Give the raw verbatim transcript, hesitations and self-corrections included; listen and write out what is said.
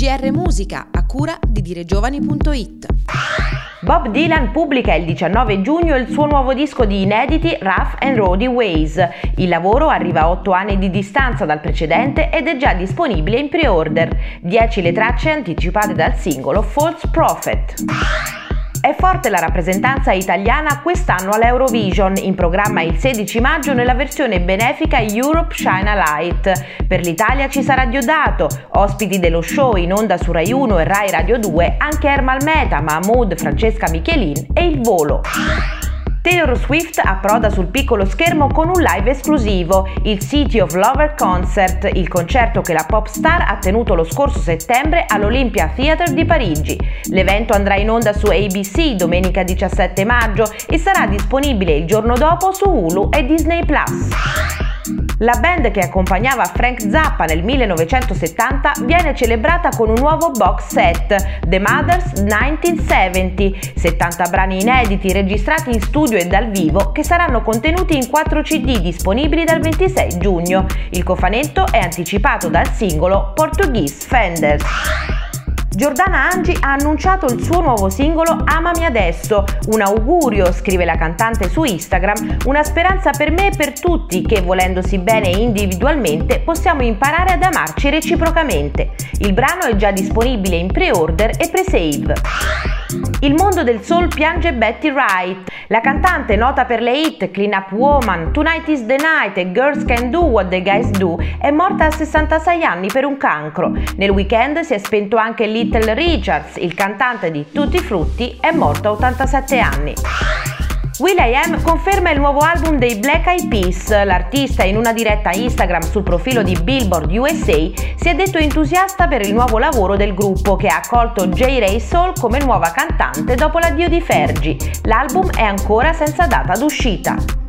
G R Musica, a cura di diregiovani punto it. Bob Dylan pubblica il diciannove giugno il suo nuovo disco di inediti Rough and Rowdy Ways. Il lavoro arriva a otto anni di distanza dal precedente ed è già disponibile in pre-order. dieci le tracce anticipate dal singolo False Prophet. È forte la rappresentanza italiana quest'anno all'Eurovision, in programma il sedici maggio nella versione benefica Europe Shine a Light. Per l'Italia ci sarà Diodato, ospiti dello show in onda su Rai uno e Rai Radio due anche Ermal Meta, Mahmood, Francesca Michelin e Il Volo. Taylor Swift approda sul piccolo schermo con un live esclusivo, il City of Lover Concert, il concerto che la pop star ha tenuto lo scorso settembre all'Olympia Theatre di Parigi. L'evento andrà in onda su A B C domenica diciassette maggio e sarà disponibile il giorno dopo su Hulu e Disney Plus. La band che accompagnava Frank Zappa nel millenovecentosettanta viene celebrata con un nuovo box set, The Mothers millenovecentosettanta, settanta brani inediti registrati in studio e dal vivo che saranno contenuti in quattro C D disponibili dal ventisei giugno. Il cofanetto è anticipato dal singolo Portuguese Fenders. Giordana Angi ha annunciato il suo nuovo singolo Amami Adesso, un augurio, scrive la cantante su Instagram, una speranza per me e per tutti che, volendosi bene individualmente, possiamo imparare ad amarci reciprocamente. Il brano è già disponibile in pre-order e pre-save. Il mondo del soul piange Betty Wright. La cantante, nota per le hit Clean Up Woman, Tonight is the Night e Girls Can Do What the Guys Do, è morta a sessantasei anni per un cancro. Nel weekend si è spento anche Little Richards, il cantante di Tutti Frutti, è morto a ottantasette anni. will.i.am conferma il nuovo album dei Black Eyed Peas. L'artista, in una diretta Instagram sul profilo di Billboard U S A, si è detto entusiasta per il nuovo lavoro del gruppo, che ha accolto J. Ray Soul come nuova cantante dopo l'addio di Fergie. L'album è ancora senza data d'uscita.